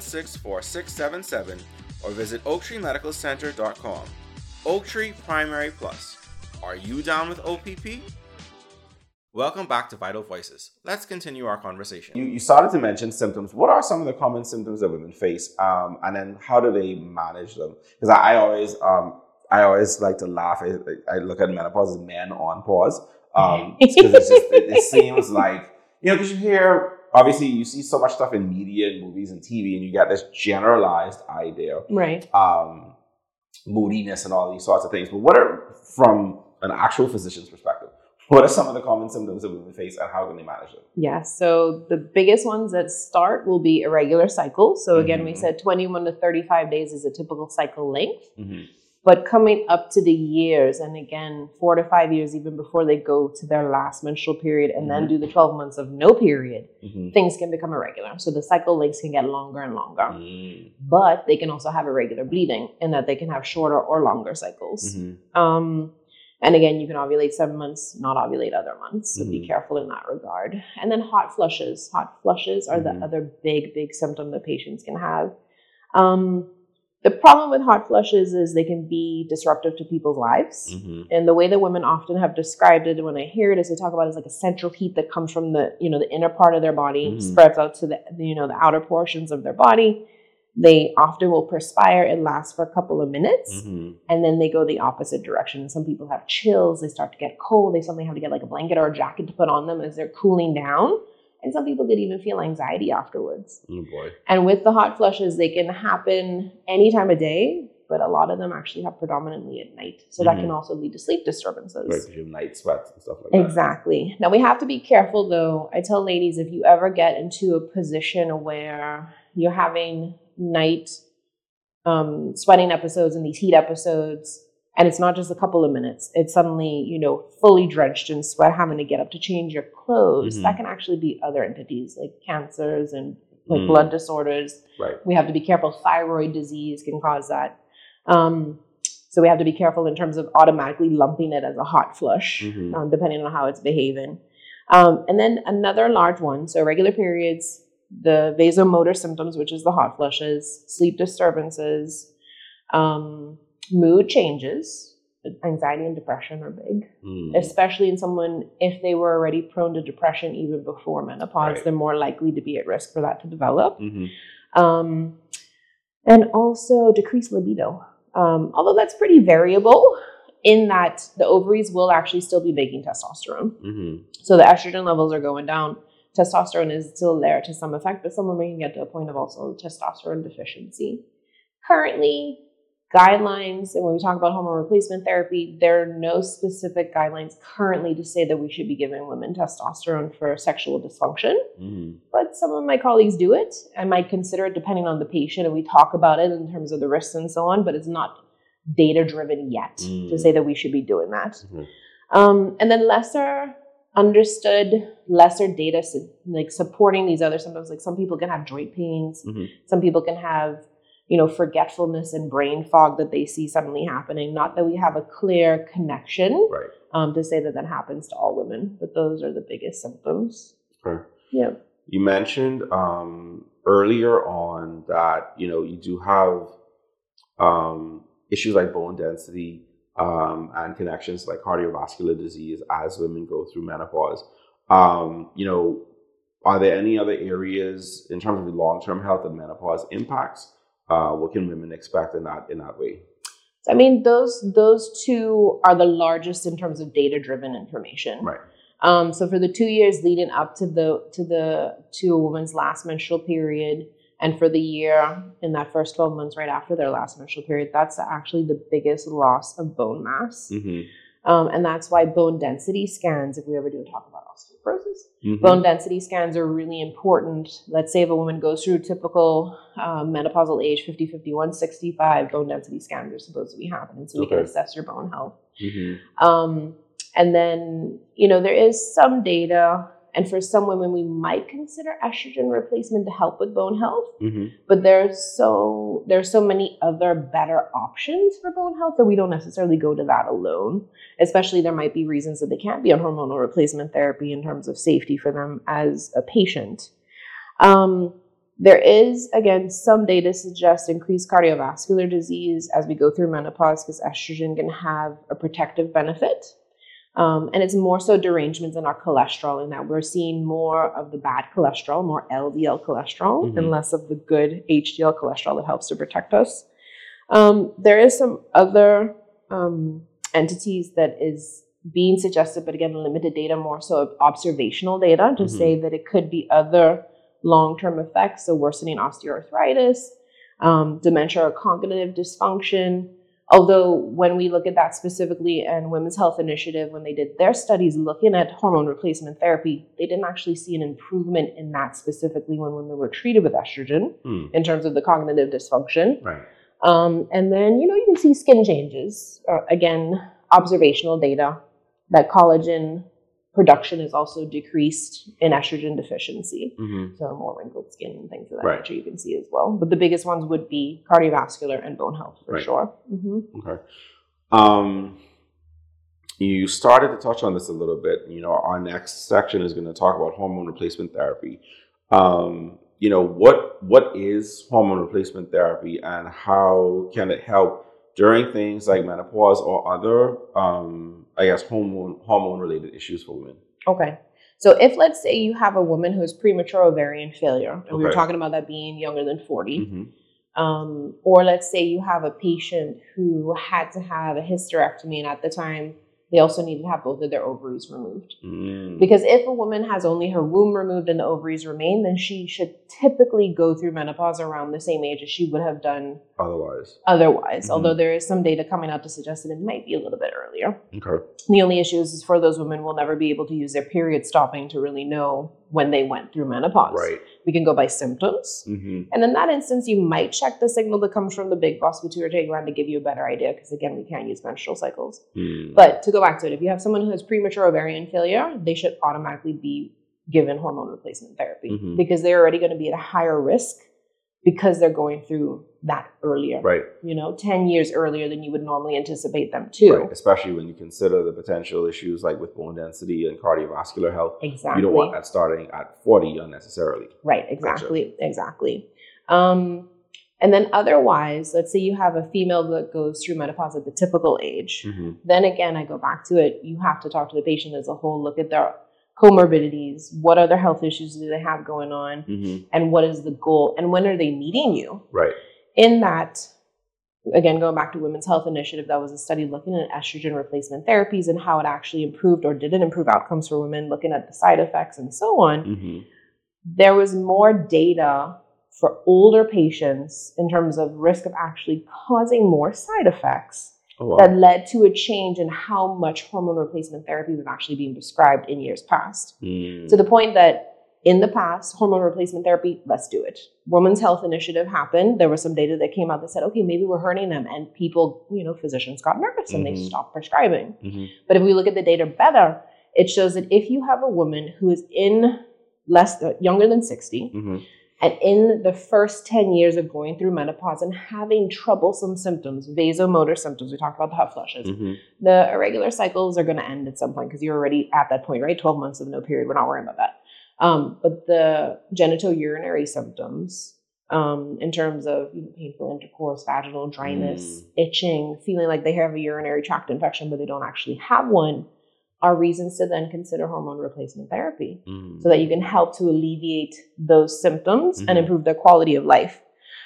816-4677, or visit oaktreemedicalcenter.com. Oaktree Primary Plus. Are you down with OPP? Welcome back to Vital Voices. Let's continue our conversation. You started to mention symptoms. What are some of the common symptoms that women face, and then how do they manage them? Because I always like to laugh. I look at menopause as men on pause, because it seems like, because you hear, obviously you see so much stuff in media and movies and TV, and you get this generalized idea, Right. Moodiness and all these sorts of things. But what are, from an actual physician's perspective, what are some of the common symptoms that women face, and how can they manage them? Yeah, so the biggest ones that start will be irregular cycles. So again, we said 21 to 35 days is a typical cycle length. But coming up to the years, and again, 4 to 5 years even before they go to their last menstrual period and then do the 12 months of no period, things can become irregular. So the cycle lengths can get longer and longer. But they can also have irregular bleeding, in that they can have shorter or longer cycles. And again, you can ovulate 7 months, not ovulate other months. So be careful in that regard. And then hot flushes. Hot flushes are the other big symptom that patients can have. The problem with hot flushes is they can be disruptive to people's lives. And the way that women often have described it, when I hear it, is they talk about it as like a central heat that comes from the inner part of their body, spreads out to the outer portions of their body. They often will perspire. It lasts for a couple of minutes, and then they go the opposite direction. Some people have chills. They start to get cold. They suddenly have to get like a blanket or a jacket to put on them as they're cooling down. And some people could even feel anxiety afterwards. Oh boy. And with the hot flushes, they can happen any time of day, but a lot of them actually have predominantly at night. So that can also lead to sleep disturbances. Right, because you have night sweats and stuff like that. Exactly. Now, we have to be careful, though. I tell ladies, if you ever get into a position where you're having night sweating episodes and these heat episodes, and it's not just a couple of minutes, it's suddenly, fully drenched in sweat, having to get up to change your clothes. That can actually be other entities like cancers and like blood disorders. Right. We have to be careful. Thyroid disease can cause that. So we have to be careful in terms of automatically lumping it as a hot flush, depending on how it's behaving. And then another large one, so irregular periods, the vasomotor symptoms, which is the hot flushes, sleep disturbances, mood changes. Anxiety and depression are big, especially in someone, if they were already prone to depression even before menopause, they're more likely to be at risk for that to develop. And also decreased libido. Although that's pretty variable, in that the ovaries will actually still be making testosterone. So the estrogen levels are going down. Testosterone is still there to some effect, but some women can get to a point of also testosterone deficiency. Currently, guidelines, and when we talk about hormone replacement therapy, there are no specific guidelines currently to say that we should be giving women testosterone for sexual dysfunction. But some of my colleagues do it. I might consider it depending on the patient, and we talk about it in terms of the risks and so on, but it's not data driven yet to say that we should be doing that. And then lesser understood, lesser data, like supporting these other symptoms. Like some people can have joint pains. Some people can have forgetfulness and brain fog that they see suddenly happening. Not that we have a clear connection to say that happens to all women, but those are the biggest symptoms. Okay. Yeah. You mentioned earlier on that, you do have issues like bone density and connections like cardiovascular disease as women go through menopause. Are there any other areas in terms of the long-term health that menopause impacts? What can women expect in that way? I mean, those two are the largest in terms of data-driven information. Right. So for the 2 years leading up to a woman's last menstrual period, and for the year in that first 12 months right after their last menstrual period, that's actually the biggest loss of bone mass. Mm-hmm. And that's why bone density scans, if we ever do talk about osteoporosis, Mm-hmm. bone density scans are really important. Let's say if a woman goes through typical menopausal age, 50, 51, 65, bone density scans are supposed to be happening so we can assess your bone health. Mm-hmm. And then, there is some data, and for some women, we might consider estrogen replacement to help with bone health. Mm-hmm. But there's so many other better options for bone health that we don't necessarily go to that alone. Especially there might be reasons that they can't be on hormonal replacement therapy in terms of safety for them as a patient. There is, again, some data suggest increased cardiovascular disease as we go through menopause because estrogen can have a protective benefit. And it's more so derangements in our cholesterol, in that we're seeing more of the bad cholesterol, more LDL cholesterol, Mm-hmm. and less of the good HDL cholesterol that helps to protect us. There is some other entities that is being suggested, but again, limited data, more so observational data to Mm-hmm. say that it could be other long-term effects, so worsening osteoarthritis, dementia or cognitive dysfunction. Although when we look at that specifically, and Women's Health Initiative, when they did their studies looking at hormone replacement therapy, they didn't actually see an improvement in that specifically when women were treated with estrogen in terms of the cognitive dysfunction. Right. And then, you can see skin changes. Again, observational data that collagen production is also decreased in estrogen deficiency. Mm-hmm. So more wrinkled skin and things of that Right. nature you can see as well. But the biggest ones would be cardiovascular and bone health for Right. sure. Mm-hmm. Okay. You started to touch on this a little bit. Our next section is going to talk about hormone replacement therapy. What is hormone replacement therapy, and how can it help during things like menopause or other, hormone related issues for women? Okay. So if, let's say, you have a woman who has premature ovarian failure, and we were Okay. talking about that being younger than 40, Mm-hmm. or let's say you have a patient who had to have a hysterectomy, and at the time they also needed to have both of their ovaries removed. Mm. Because if a woman has only her womb removed and the ovaries remain, then she should typically go through menopause around the same age as she would have done Otherwise. otherwise. Mhm. Although there is some data coming out to suggest that it might be a little bit earlier. Okay. The only issue is for those women will never be able to use their period stopping to really know when they went through menopause. Right. We can go by symptoms. Mm-hmm. And in that instance, you might check the signal that comes from the big boss pituitary gland to give you a better idea, because again, we can't use menstrual cycles. Mm. But to go back to it, if you have someone who has premature ovarian failure, they should automatically be given hormone replacement therapy Mhm. because they're already going to be at a higher risk because they're going through that earlier. Right. 10 years earlier than you would normally anticipate them to. Right. Especially when you consider the potential issues like with bone density and cardiovascular health. Exactly. You don't want that starting at 40 unnecessarily. Right, exactly. And then otherwise, let's say you have a female that goes through menopause at the typical age. Mm-hmm. Then again, I go back to it. You have to talk to the patient as a whole, look at their comorbidities. What other health issues do they have going on? Mm-hmm. And what is the goal? And when are they meeting you? Right. In that, again, going back to Women's Health Initiative, that was a study looking at estrogen replacement therapies and how it actually improved or didn't improve outcomes for women, looking at the side effects and so on. Mm-hmm. There was more data for older patients in terms of risk of actually causing more side effects Oh, wow. that led to a change in how much hormone replacement therapy was actually being prescribed in years past. Mm. To the point that in the past, hormone replacement therapy, let's do it. Women's Health Initiative happened. There was some data that came out that said, okay, maybe we're hurting them. And people, physicians got nervous and they Mhm. stopped prescribing. Mm-hmm. But if we look at the data better, it shows that if you have a woman who is younger than 60, Mm-hmm. and in the first 10 years of going through menopause and having troublesome symptoms, vasomotor symptoms, we talked about the hot flushes, Mm-hmm. the irregular cycles are going to end at some point because you're already at that point, right? 12 months of no period. We're not worrying about that. But the genitourinary symptoms in terms of painful intercourse, vaginal dryness, itching, feeling like they have a urinary tract infection, but they don't actually have one, are reasons to then consider hormone replacement therapy so that you can help to alleviate those symptoms and improve their quality of life.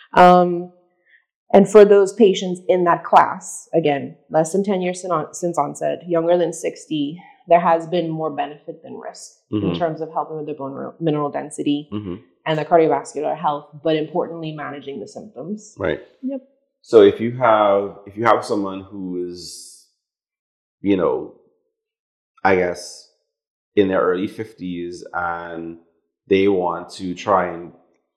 And for those patients in that class, again, less than 10 years since onset, younger than 60, there has been more benefit than risk in terms of helping with their bone mineral density and the cardiovascular health, but importantly, managing the symptoms. Right. Yep. So if you have someone who is, I guess in their early 50s and they want to try and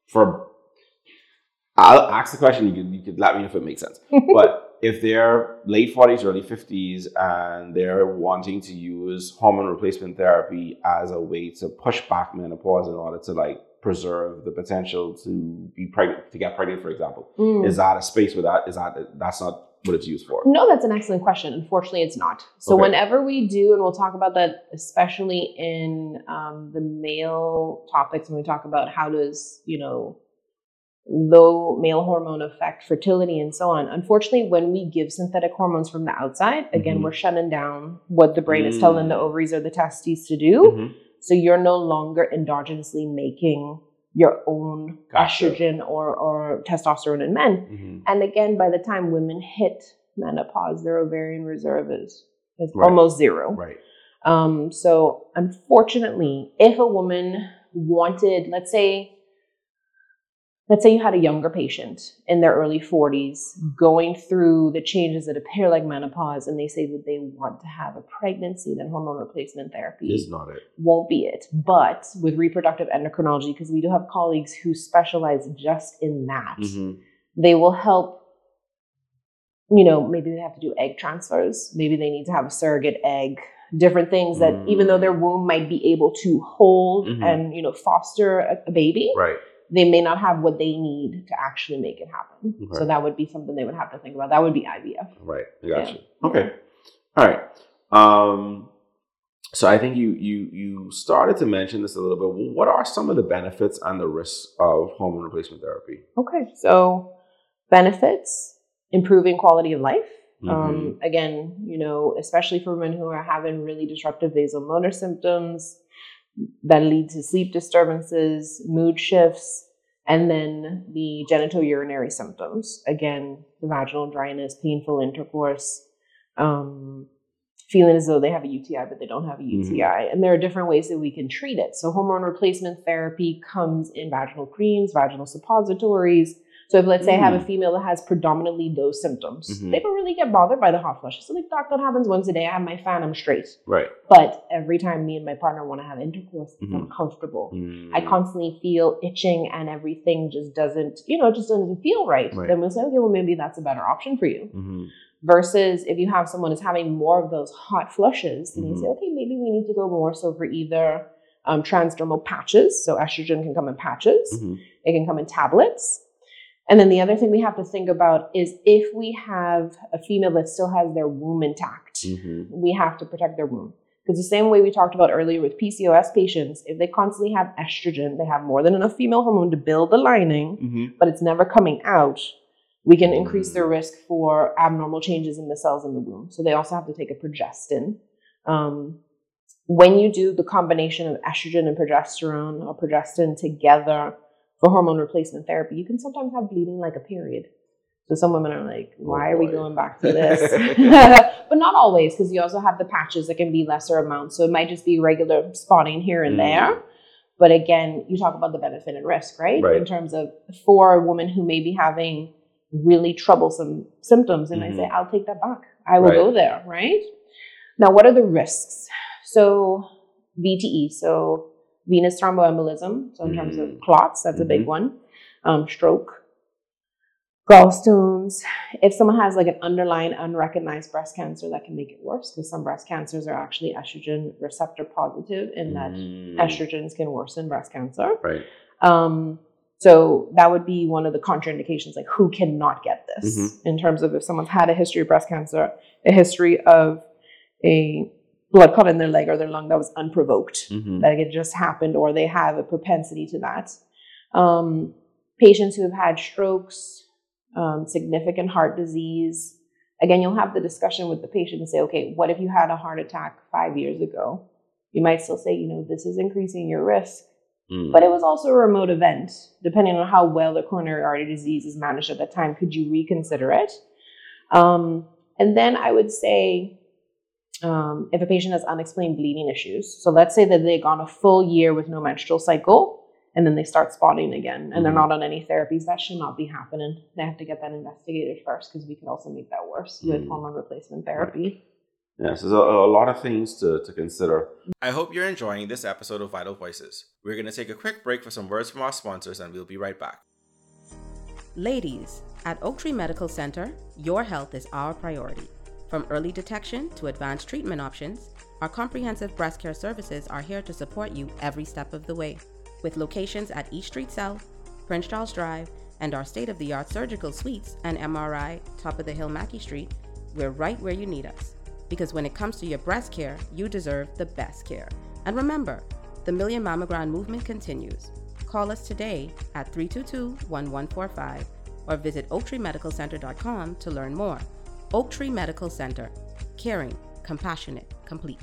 I'll ask the question, you could let me know if it makes sense. But if they're late 40s, early 50s, and they're wanting to use hormone replacement therapy as a way to push back menopause in order to preserve the potential to be pregnant, to get pregnant, for example, is that a space where that's not what it's used for? No, that's an excellent question. Unfortunately, it's not. So whenever we do, and we'll talk about that, especially in the male topics, when we talk about how does, low male hormone affect fertility and so on. Unfortunately, when we give synthetic hormones from the outside, again, we're shutting down what the brain is telling the ovaries or the testes to do. So you're no longer endogenously making your own estrogen or testosterone in men. And again, by the time women hit menopause, their ovarian reserve is almost zero. Right. So unfortunately, if a woman wanted, let's say you had a younger patient in their early 40s going through the changes that appear like menopause, and they say that they want to have a pregnancy, then hormone replacement therapy is not it. Won't be it. But with reproductive endocrinology, because we do have colleagues who specialize just in that, they will help. Maybe they have to do egg transfers. Maybe they need to have a surrogate egg. Different things that even though their womb might be able to hold and foster a baby, right, they may not have what they need to actually make it happen. Okay. So that would be something they would have to think about. That would be IVF. Right. I got you. Okay. All right. So I think you started to mention this a little bit. Well, what are some of the benefits and the risks of hormone replacement therapy? Okay. So benefits, improving quality of life. Again, especially for women who are having really disruptive vasomotor symptoms that lead to sleep disturbances, mood shifts, and then the genitourinary symptoms. Again, the vaginal dryness, painful intercourse, feeling as though they have a UTI, but they don't have a UTI. And there are different ways that we can treat it. So hormone replacement therapy comes in vaginal creams, vaginal suppositories. So if, let's say, I have a female that has predominantly those symptoms, they don't really get bothered by the hot flushes. So like, doc, that happens once a day. I have my fan, I'm straight. Right. But every time me and my partner want to have intercourse, it's uncomfortable. I constantly feel itching and everything just doesn't, just doesn't feel right. Then we'll say, okay, well, maybe that's a better option for you. Versus if you have someone who's having more of those hot flushes, then you say, okay, maybe we need to go more so for either transdermal patches. So estrogen can come in patches. It can come in tablets. And then the other thing we have to think about is if we have a female that still has their womb intact, we have to protect their womb. Because the same way we talked about earlier with PCOS patients, if they constantly have estrogen, they have more than enough female hormone to build the lining, but it's never coming out, we can increase their risk for abnormal changes in the cells in the womb. So they also have to take a progestin. When you do the combination of estrogen and progesterone or progestin together, for hormone replacement therapy, you can sometimes have bleeding like a period. So some women are like, why are we going back to this? But not always, because you also have the patches that can be lesser amounts. So it might just be regular spotting here and there. But again, you talk about the benefit and risk, right? In terms of for a woman who may be having really troublesome symptoms, and I say, I'll take that back. I will go there, right? Now, what are the risks? So VTE, so venous thromboembolism, so in terms of clots, that's a big one. Stroke, gallstones. If someone has like an underlying unrecognized breast cancer, that can make it worse because some breast cancers are actually estrogen receptor positive, and that estrogens can worsen breast cancer. Right. So that would be one of the contraindications, like who cannot get this in terms of if someone's had a history of breast cancer, a history of a blood clot in their leg or their lung that was unprovoked, like it just happened, or they have a propensity to that. patients who have had strokes, significant heart disease. Again, you'll have the discussion with the patient and say, okay, what if you had a heart attack 5 years ago? You might still say, this is increasing your risk. But it was also a remote event. Depending on how well the coronary artery disease is managed at that time, could you reconsider it? And then I would say, if a patient has unexplained bleeding issues, so let's say that they've gone a full year with no menstrual cycle, and then they start spotting again, and they're not on any therapies, that should not be happening. They have to get that investigated first, because we can also make that worse with hormone replacement therapy. Yes, there's a lot of things to consider. I hope you're enjoying this episode of Vital Voices. We're going to take a quick break for some words from our sponsors, and we'll be right back. Ladies, at Oak Tree Medical Center, your health is our priority. From early detection to advanced treatment options, our comprehensive breast care services are here to support you every step of the way. With locations at East Street South, Prince Charles Drive, and our state-of-the-art surgical suites and MRI, top of the hill Mackey Street, we're right where you need us. Because when it comes to your breast care, you deserve the best care. And remember, the Million Mammogram movement continues. Call us today at 322-1145 or visit oaktreemedicalcenter.com to learn more. Oak Tree Medical Center. Caring, compassionate, complete.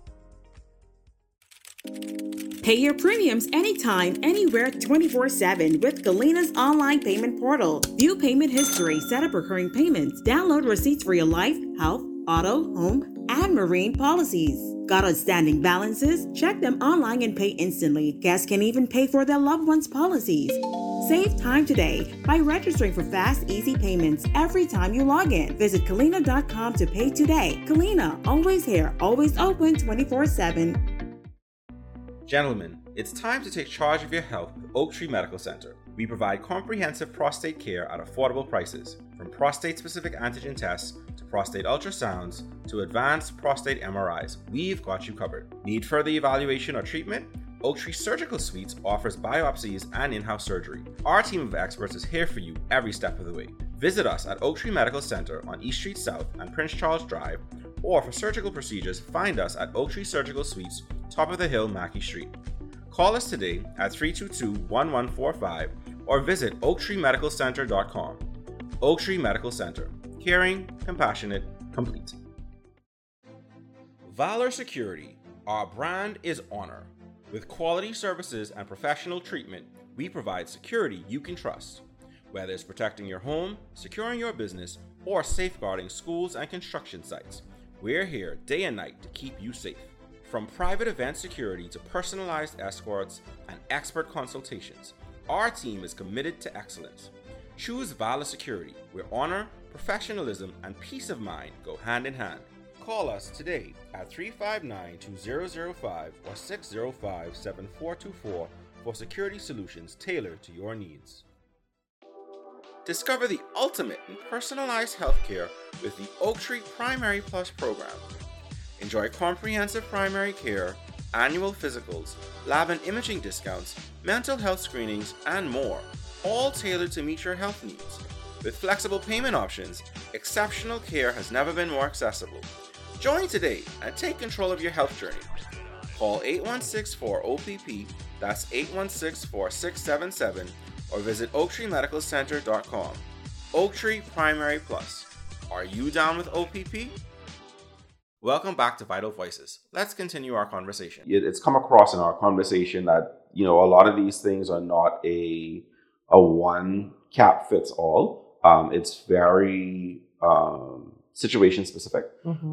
Pay your premiums anytime, anywhere, 24/7 with Galena's online payment portal. View payment history, set up recurring payments, download receipts for your life, health, auto, home, and marine policies. Got outstanding balances? Check them online and pay instantly. Guests can even pay for their loved ones' policies. Save time today by registering for fast, easy payments every time you log in. Visit Galena.com to pay today. Galena, always here, always open 24/7. Gentlemen, it's time to take charge of your health with Oak Tree Medical Center. We provide comprehensive prostate care at affordable prices, from prostate-specific antigen tests to prostate ultrasounds to advanced prostate MRIs. We've got you covered. Need further evaluation or treatment? Oak Tree Surgical Suites offers biopsies and in-house surgery. Our team of experts is here for you every step of the way. Visit us at Oak Tree Medical Center on East Street South and Prince Charles Drive, or for surgical procedures, find us at Oak Tree Surgical Suites, top of the hill, Mackey Street. Call us today at 322-1145 or visit oaktreemedicalcenter.com. Oak Tree Medical Center. Caring, compassionate, complete. Valor Security. Our brand is honor. With quality services and professional treatment, we provide security you can trust. Whether it's protecting your home, securing your business, or safeguarding schools and construction sites, we're here day and night to keep you safe. From private event security to personalized escorts and expert consultations, our team is committed to excellence. Choose Valor Security, where honor, professionalism, and peace of mind go hand in hand. Call us today at 359-2005 or 605-7424 for security solutions tailored to your needs. Discover the ultimate in personalized healthcare with the Oak Tree Primary Plus program. Enjoy comprehensive primary care, annual physicals, lab and imaging discounts, mental health screenings, and more, all tailored to meet your health needs. With flexible payment options, exceptional care has never been more accessible. Join today and take control of your health journey. Call 816-4-OPP, that's 816-4677, or visit oaktreemedicalcenter.com. Oak Tree Primary Plus. Are you down with OPP? Welcome back to Vital Voices. Let's continue our conversation. It's come across in our conversation that, a lot of these things are not a one cap fits all. It's very situation specific.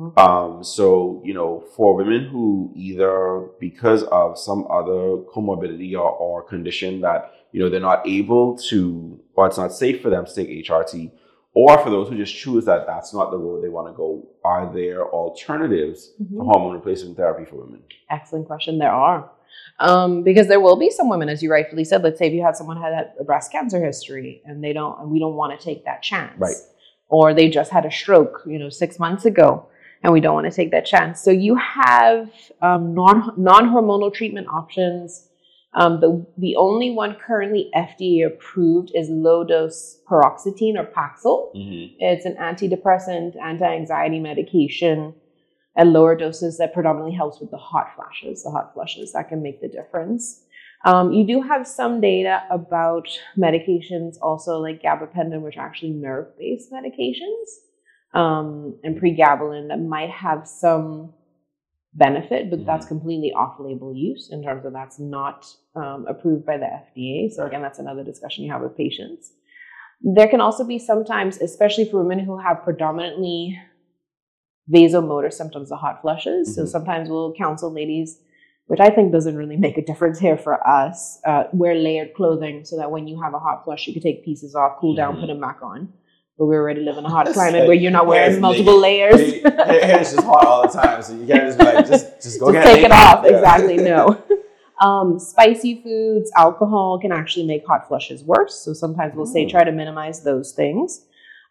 So, for women who either because of some other comorbidity or condition that, they're not able to, or it's not safe for them to take HRT, or for those who just choose that that's not the road they want to go, are there alternatives to hormone replacement therapy for women? Excellent question. There are. Because there will be some women, as you rightfully said, let's say if you had someone who had a breast cancer history and we don't want to take that chance. Right. Or they just had a stroke, 6 months ago, and we don't want to take that chance. So you have non-hormonal treatment options. The only one currently FDA approved is low-dose paroxetine or Paxil. It's an antidepressant, anti-anxiety medication at lower doses that predominantly helps with the hot flashes that can make the difference. You do have some data about medications also like gabapentin, which are actually nerve-based medications, and pregabalin that might have some benefit, but that's completely off-label use in terms of that's not approved by the FDA. So again, that's another discussion you have with patients. There can also be sometimes, especially for women who have predominantly vasomotor symptoms of hot flushes. So sometimes we'll counsel ladies, which I think doesn't really make a difference here for us, wear layered clothing so that when you have a hot flush, you can take pieces off, cool down, put them back on. But we already live in a hot climate where you're not wearing multiple layers. It's just hot all the time, so you can't just be like, just go just take it off. Yeah. Exactly, no. Spicy foods, alcohol can actually make hot flushes worse. So sometimes we'll say try to minimize those things.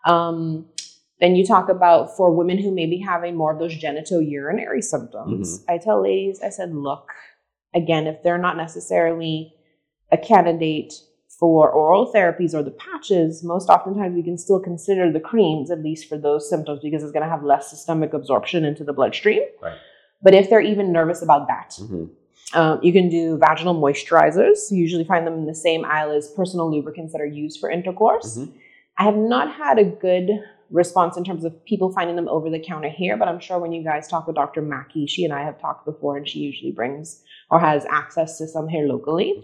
Then you talk about for women who may be having more of those genitourinary symptoms. I tell ladies, I said, look, again, if they're not necessarily a candidate for oral therapies or the patches, most oftentimes we can still consider the creams, at least for those symptoms, because it's going to have less systemic absorption into the bloodstream. Right. But if they're even nervous about that, you can do vaginal moisturizers. You usually find them in the same aisle as personal lubricants that are used for intercourse. I have not had a good response in terms of people finding them over the counter here, but I'm sure when you guys talk with Dr. Mackey, she and I have talked before, and she usually brings or has access to some here locally.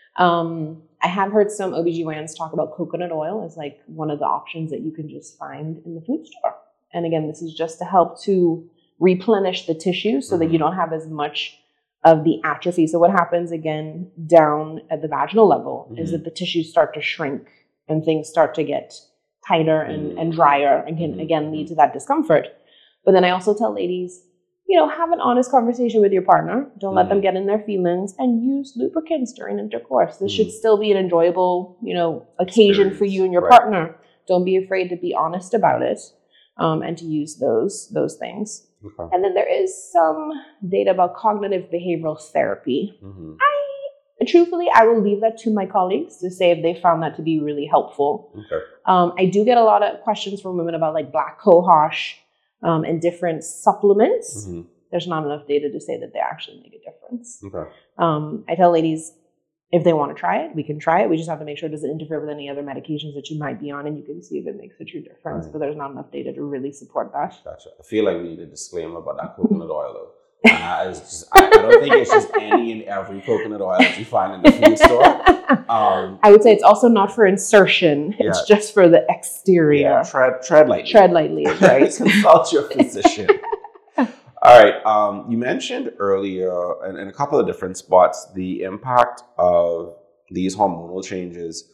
I have heard some OBGYNs talk about coconut oil as like one of the options that you can just find in the food store. And again, this is just to help to replenish the tissue so that you don't have as much of the atrophy. So what happens again down at the vaginal level is that the tissues start to shrink and things start to get tighter and drier and can again lead to that discomfort. But then I also tell ladies, have an honest conversation with your partner. Don't let them get in their feelings, and use lubricants during intercourse. This should still be an enjoyable, occasion for you and your partner. Don't be afraid to be honest about it, and to use those things. And then there is some data about cognitive behavioral therapy. Truthfully, I will leave that to my colleagues to say if they found that to be really helpful. I do get a lot of questions from women about like black cohosh and different supplements. There's not enough data to say that they actually make a difference. I tell ladies, if they want to try it, we can try it. We just have to make sure it doesn't interfere with any other medications that you might be on, and you can see if it makes a true difference. But there's not enough data to really support that. Gotcha. I feel like we need a disclaimer about that coconut oil, though. I don't think it's just any and every coconut oil that you find in the food store. I would say it's also not for insertion. It's just for the exterior. Tread lightly. Tread lightly, right? Consult your physician. All right. You mentioned earlier, in a couple of different spots, the impact of these hormonal changes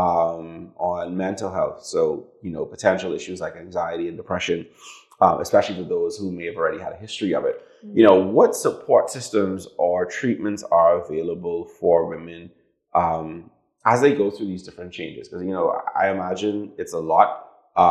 on mental health. So, potential issues like anxiety and depression, especially for those who may have already had a history of it. What support systems or treatments are available for women as they go through these different changes? Because, I imagine it's a lot.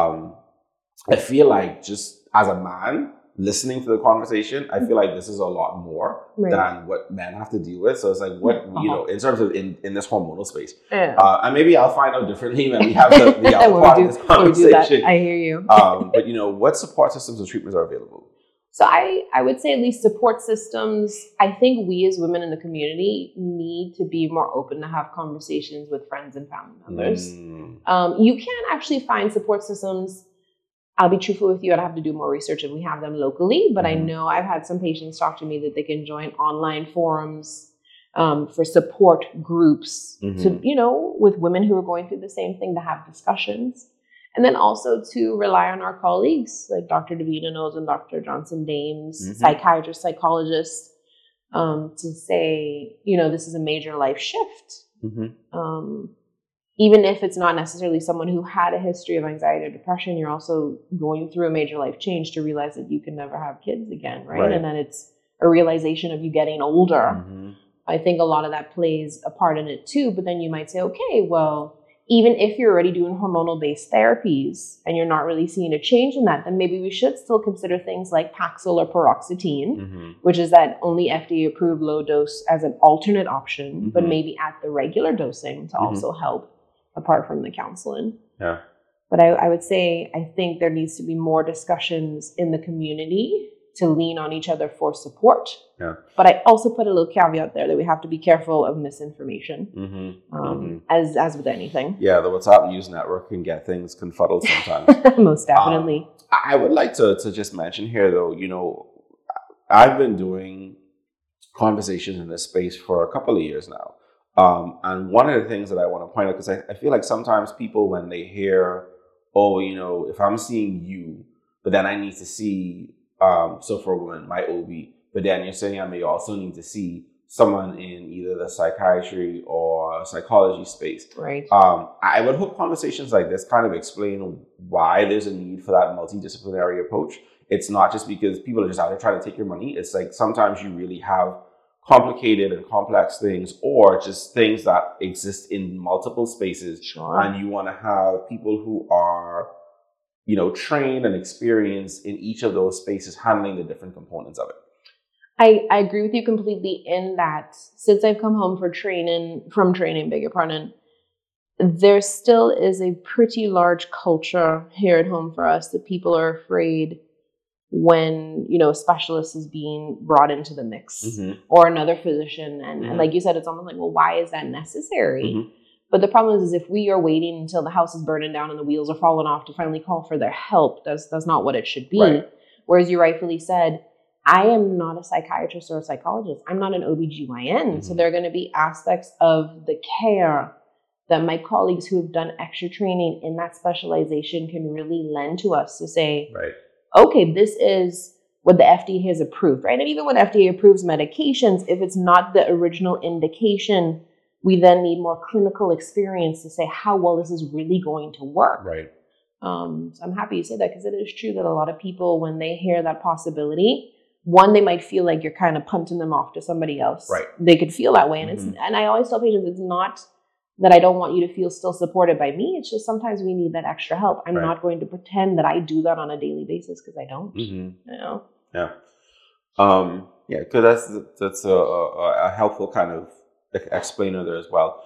I feel like just as a man listening to the conversation, I feel like this is a lot more than what men have to deal with. So it's like in terms of in this hormonal space. And maybe I'll find out differently when we have the other part of this conversation. I hear you. But what support systems and treatments are available? So I would say at least support systems, I think we as women in the community need to be more open to have conversations with friends and family members. You can actually find support systems. I'll be truthful with you, I'd have to do more research if we have them locally, but I know I've had some patients talk to me that they can join online forums for support groups to, with women who are going through the same thing, to have discussions. And then also to rely on our colleagues like Dr. DeVita knows and Dr. Johnson Dames, psychiatrists, psychologists, to say, this is a major life shift. Even if it's not necessarily someone who had a history of anxiety or depression, you're also going through a major life change to realize that you can never have kids again, right? And then it's a realization of you getting older. I think a lot of that plays a part in it too. But then you might say, okay, well, even if you're already doing hormonal-based therapies and you're not really seeing a change in that, then maybe we should still consider things like Paxil or paroxetine, which is that only FDA-approved low dose as an alternate option, but maybe at the regular dosing to also help apart from the counseling. But I would say, I think there needs to be more discussions in the community to lean on each other for support. Yeah. But I also put a little caveat there that we have to be careful of misinformation, as with anything. Yeah, the WhatsApp news network can get things confuddled sometimes. Most definitely. I would like to just mention here, though, I've been doing conversations in this space for a couple of years now. And one of the things that I want to point out, because I feel like sometimes people, when they hear, if I'm seeing you, but then I need to see, so for a woman, my OB, but then you're saying I may also need to see someone in either the psychiatry or psychology space. Right. I would hope conversations like this kind of explain why there's a need for that multidisciplinary approach. It's not just because people are just out there trying to take your money. It's like sometimes you really have complicated and complex things, or just things that exist in multiple spaces. Sure. And you want to have people who are, trained and experienced in each of those spaces, handling the different components of it. I agree with you completely in that since I've come home from training, there still is a pretty large culture here at home for us that people are afraid when, a specialist is being brought into the mix or another physician. And like you said, it's almost like, well, why is that necessary? But the problem is if we are waiting until the house is burning down and the wheels are falling off to finally call for their help, that's not what it should be. Right. Whereas you rightfully said, I am not a psychiatrist or a psychologist. I'm not an OBGYN. So there are going to be aspects of the care that my colleagues who have done extra training in that specialization can really lend to us to say, right, okay, this is what the FDA has approved, right? And even when FDA approves medications, if it's not the original indication, we then need more clinical experience to say how well this is really going to work. Right. So I'm happy you say that, because it is true that a lot of people, when they hear that possibility, one, they might feel like you're kind of punting them off to somebody else. Right. They could feel that way. And and I always tell patients, it's not that I don't want you to feel still supported by me. It's just sometimes we need that extra help. I'm not going to pretend that I do that on a daily basis, because I don't. Yeah. Yeah, because that's a helpful kind of explainer there as well.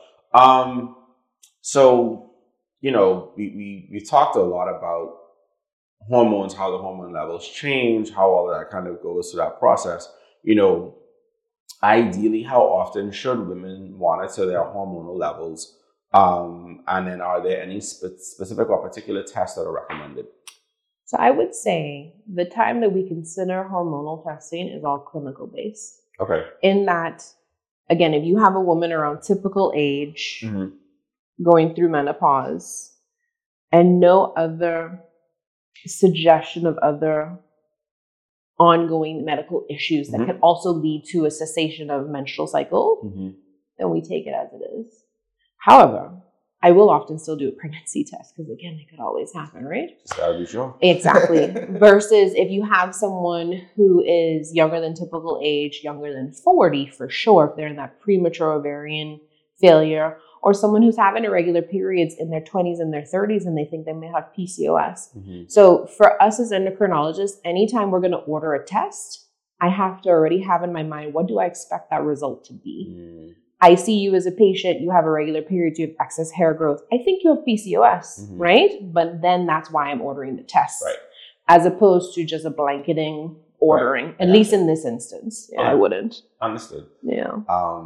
So, we talked a lot about hormones, how the hormone levels change, how all of that kind of goes through that process. Ideally, how often should women monitor their hormonal levels? And then are there any specific or particular tests that are recommended? So I would say the time that we consider hormonal testing is all clinical based. Okay. In that, again, if you have a woman around typical age going through menopause and no other suggestion of other ongoing medical issues that could also lead to a cessation of menstrual cycle, then we take it as it is. However, I will often still do a pregnancy test, because again, it could always happen, right? Just gotta be sure. Exactly. Versus if you have someone who is younger than typical age, younger than 40 for sure, if they're in that premature ovarian failure, or someone who's having irregular periods in their 20s and their 30s and they think they may have PCOS. So for us as endocrinologists, anytime we're going to order a test, I have to already have in my mind, what do I expect that result to be? I see you as a patient, you have irregular periods, you have excess hair growth. I think you have PCOS, right? But then that's why I'm ordering the test, as opposed to just a blanketing ordering, at least in this instance. I wouldn't. Understood. Yeah.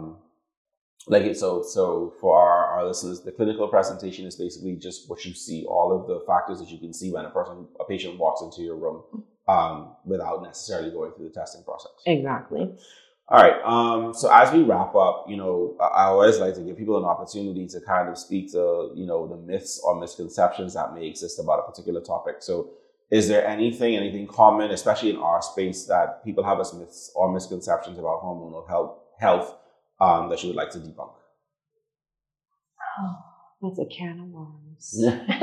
So for our listeners, the clinical presentation is basically just what you see, all of the factors that you can see when a patient walks into your room, without necessarily going through the testing process. Exactly. All right. So as we wrap up, I always like to give people an opportunity to kind of speak to, the myths or misconceptions that may exist about a particular topic. So is there anything common, especially in our space, that people have as myths or misconceptions about hormonal health that you would like to debunk? Oh, that's a can of worms.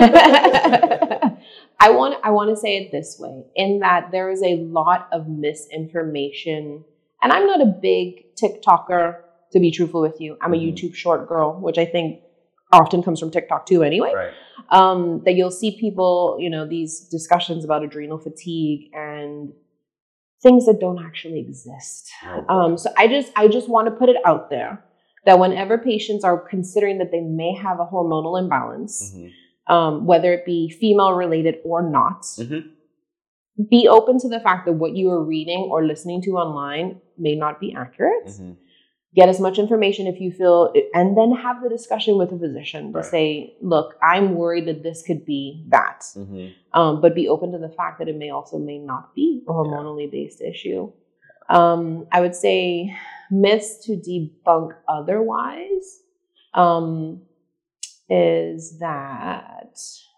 I want to say it this way, in that there is a lot of misinformation. And I'm not a big TikToker, to be truthful with you. I'm a YouTube short girl, which I think often comes from TikTok too anyway. Right. That you'll see people, these discussions about adrenal fatigue and things that don't actually exist. So I just want to put it out there that whenever patients are considering that they may have a hormonal imbalance, whether it be female related or not, be open to the fact that what you are reading or listening to online may not be accurate. Mm-hmm. Get as much information if you feel, and then have the discussion with a physician to say, look, I'm worried that this could be that. Mm-hmm. But be open to the fact that it may not be a hormonally based issue. I would say myths to debunk otherwise is that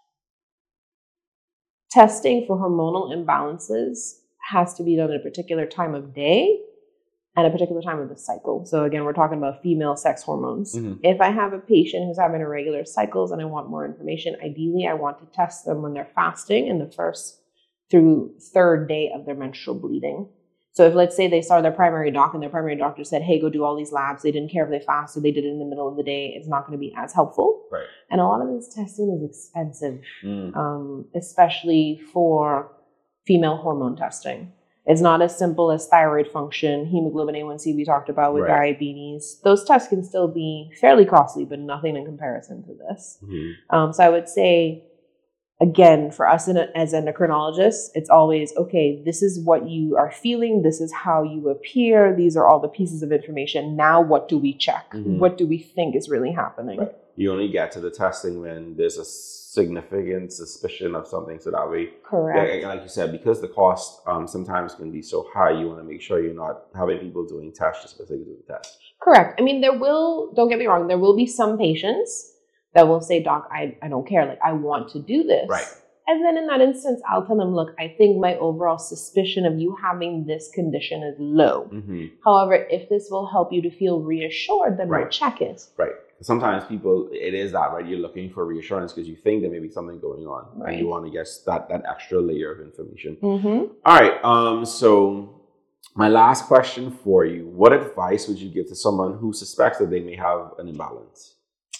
testing for hormonal imbalances has to be done at a particular time of day at a particular time of the cycle. So again, we're talking about female sex hormones. Mm-hmm. If I have a patient who's having irregular cycles and I want more information, ideally I want to test them when they're fasting in the first through third day of their menstrual bleeding. So if, let's say, they saw their primary doc and their primary doctor said, hey, go do all these labs. They didn't care if they fasted. They did it in the middle of the day. It's not going to be as helpful. Right. And a lot of this testing is expensive, especially for female hormone testing. It's not as simple as thyroid function, hemoglobin A1C we talked about with diabetes. Those tests can still be fairly costly, but nothing in comparison to this. Mm-hmm. So I would say, again, for us as endocrinologists, it's always, okay, this is what you are feeling. This is how you appear. These are all the pieces of information. Now, what do we check? Mm-hmm. What do we think is really happening? Right. You only get to the testing when there's a significant suspicion of something. So that way, correct. Like you said, because the cost sometimes can be so high, you want to make sure you're not having people doing tests just because they do the test. Correct. I mean, don't get me wrong, there will be some patients that will say, doc, I don't care. Like, I want to do this. Right. And then in that instance, I'll tell them, look, I think my overall suspicion of you having this condition is low. Mm-hmm. However, if this will help you to feel reassured, then we'll check it. Right. Sometimes people, it is that, right? You're looking for reassurance because you think there may be something going on. Right. And you want to get that extra layer of information. Mm-hmm. All right. So my last question for you, what advice would you give to someone who suspects that they may have an imbalance?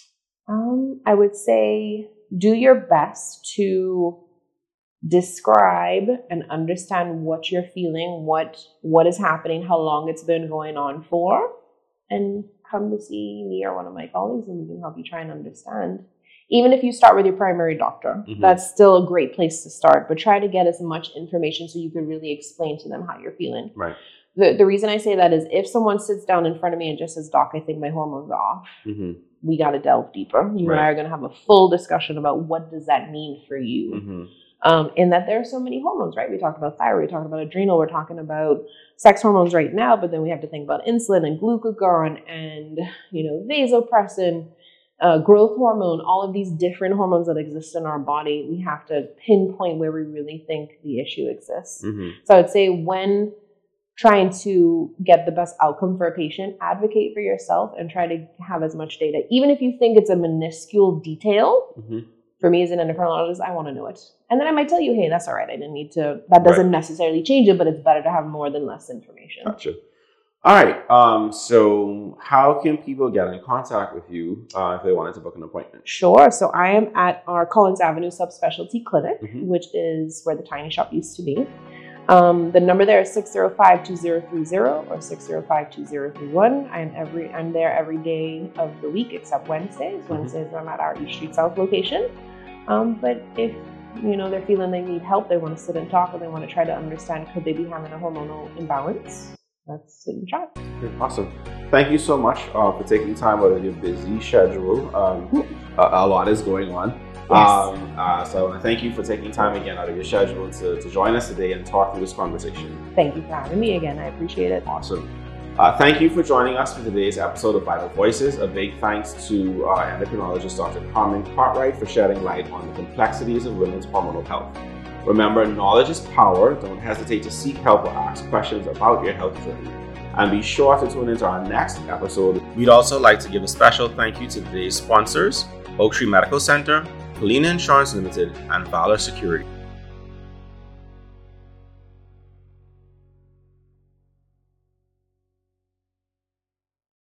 I would say do your best to describe and understand what you're feeling, what is happening, how long it's been going on for, and come to see me or one of my colleagues and we can help you try and understand. Even if you start with your primary doctor, mm-hmm. that's still a great place to start, but try to get as much information so you can really explain to them how you're feeling. Right. The reason I say that is if someone sits down in front of me and just says, doc, I think my hormones are off, mm-hmm. we got to delve deeper. You and I are going to have a full discussion about what does that mean for you. Mm-hmm. In that there are so many hormones, right? We talked about thyroid, we talked about adrenal, we're talking about sex hormones right now, but then we have to think about insulin and glucagon and, vasopressin, growth hormone, all of these different hormones that exist in our body. We have to pinpoint where we really think the issue exists. Mm-hmm. So I would say when trying to get the best outcome for a patient, advocate for yourself and try to have as much data. Even if you think it's a minuscule detail, mm-hmm. for me as an endocrinologist, I want to know it. And then I might tell you, hey, that's all right. I didn't need to, that doesn't necessarily change it, but it's better to have more than less information. Gotcha. All right. So how can people get in contact with you if they wanted to book an appointment? Sure. So I am at our Collins Avenue Subspecialty Clinic, mm-hmm. which is where the Tiny Shop used to be. The number there is 605-2030 or 605-2031. I'm there every day of the week except Wednesdays. Mm-hmm. Wednesdays I'm at our East Street South location. But if they're feeling they need help, they want to sit and talk, or they want to try to understand could they be having a hormonal imbalance, let's sit and chat. Okay, awesome. Thank you so much for taking time out of your busy schedule. A lot is going on. Yes. So I want to thank you for taking time again out of your schedule to join us today and talk through this conversation. Thank you for having me again. I appreciate it. Awesome. Thank you for joining us for today's episode of Vital Voices. A big thanks to our endocrinologist, Dr. Carmen Cartwright, for shedding light on the complexities of women's hormonal health. Remember, knowledge is power. Don't hesitate to seek help or ask questions about your health journey. And be sure to tune into our next episode. We'd also like to give a special thank you to today's sponsors, Oak Tree Medical Center, Colina Insurance Limited, and Valor Security.